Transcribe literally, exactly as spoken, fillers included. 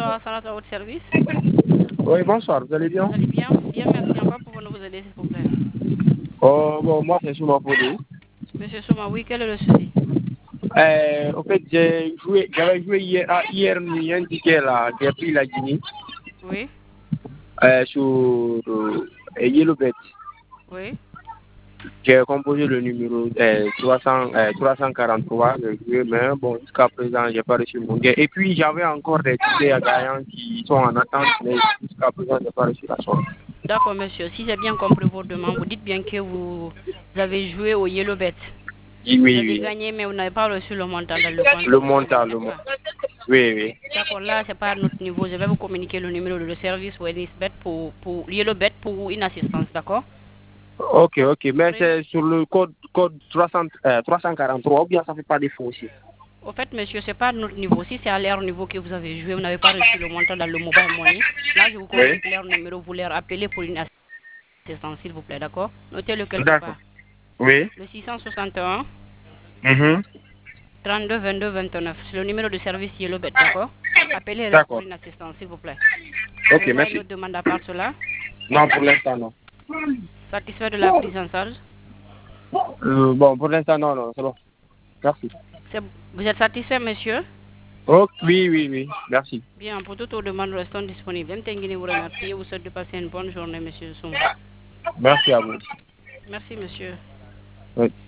bonsoir, Sarah, à votre service. Oui, bonsoir, vous allez bien? Vous allez bien? Bien, merci. En quoi pouvons-nous vous aider, s'il vous plaît? Oh, bon, moi, c'est sur ma photo. Monsieur Souma, oui, quel est le souci? Euh, en fait, j'ai joué, j'avais joué hier, ah, hier nuit, un ticket là, j'ai pris la Guinée Oui, euh, sur euh, Yellowbet. oui. J'ai composé le numéro euh, trois cents, euh, trois cent quarante-trois, j'ai joué, mais bon, jusqu'à présent, j'ai pas reçu mon gain. Et puis, j'avais encore des tickets à gagnants qui sont en attente, mais jusqu'à présent, j'ai pas reçu la somme. D'accord, monsieur. Si j'ai bien compris votre demande, vous dites bien que vous, vous avez joué au Yellow Bet. Oui, Vous oui, avez oui. gagné, mais vous n'avez pas reçu le montant dans le compte Le disponible, montant, le n'est-ce montant. pas? Oui, oui. D'accord, là, c'est pas à notre niveau. Je vais vous communiquer le numéro de le service WennisBet pour, pour Yellow Bet pour une assistance, d'accord? Ok, ok, mais Après, c'est sur le code, code trois cents, euh, trois cent quarante-trois, ou bien ça fait pas défaut aussi? au fait, monsieur, c'est pas à notre niveau. Si c'est à leur niveau que vous avez joué, vous n'avez pas reçu le montant dans le mobile money. Là, je vous Oui. communique leur numéro, vous leur appelez pour une assistance, s'il vous plaît, d'accord? Notez-le quelque D'accord. part. Oui. Le six cent soixante et un, Mhm. trente-deux, vingt-deux, vingt-neuf. C'est le numéro de service Yellowbet, d'accord? Appelez-leur pour D'accord. une assistance, s'il vous plaît. Ok, Avez-vous une merci. autre demande à part cela? Non, pour l'instant, non. Satisfait de la prise en charge? Euh, bon, pour l'instant, non, non, c'est bon. Merci. C'est- Vous êtes satisfait, monsieur? Oh, oui, oui, oui. Merci. Bien, pour toutes vos demandes, restons disponibles. M. Tenguini vous remercie et vous souhaite de passer une bonne journée, monsieur Souma. Merci à vous. Merci, monsieur. Oui.